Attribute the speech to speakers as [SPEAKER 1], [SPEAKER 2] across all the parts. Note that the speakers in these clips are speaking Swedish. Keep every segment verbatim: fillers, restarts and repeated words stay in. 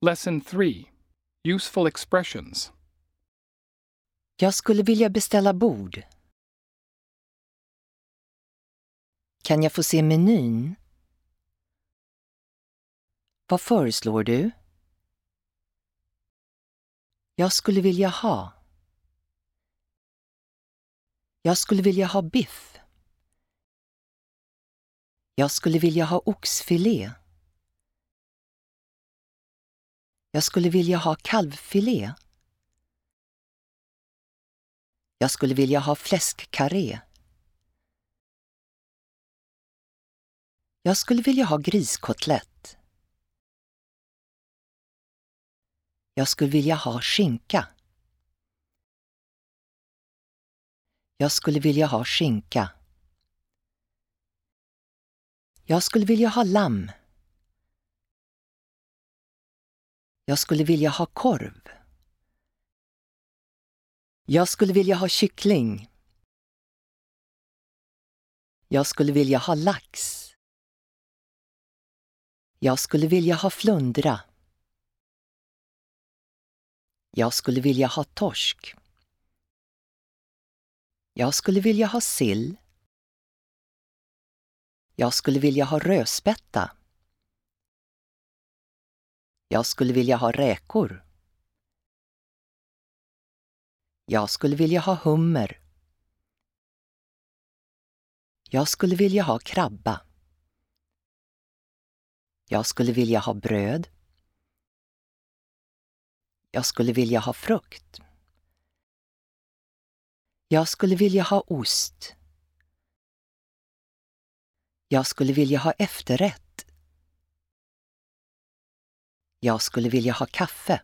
[SPEAKER 1] Lesson three. Useful expressions.
[SPEAKER 2] Jag skulle vilja beställa bord. Kan jag få se menyn? Vad föreslår du? Jag skulle vilja ha. Jag skulle vilja ha biff. Jag skulle vilja ha oxfilé. Jag skulle vilja ha kalvfilé. Jag skulle vilja ha fläskkarré. Jag skulle vilja ha griskotlett. Jag skulle vilja ha skinka. Jag skulle vilja ha skinka. Jag skulle vilja ha lamm. Jag skulle vilja ha korv. Jag skulle vilja ha kyckling. Jag skulle vilja ha lax. Jag skulle vilja ha flundra. Jag skulle vilja ha torsk. Jag skulle vilja ha sill. Jag skulle vilja ha rödspätta. Jag skulle vilja ha räkor. Jag skulle vilja ha hummer. Jag skulle vilja ha krabba. Jag skulle vilja ha bröd. Jag skulle vilja ha frukt. Jag skulle vilja ha ost. Jag skulle vilja ha efterrätt. Jag skulle vilja ha kaffe.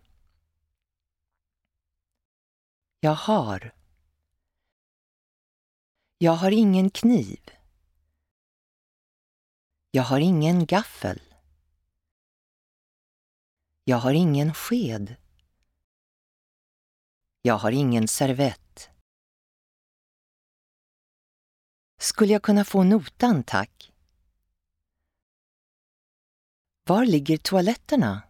[SPEAKER 2] Jag har. Jag har ingen kniv. Jag har ingen gaffel. Jag har ingen sked. Jag har ingen servett. Skulle jag kunna få notan, tack? Var ligger toaletterna?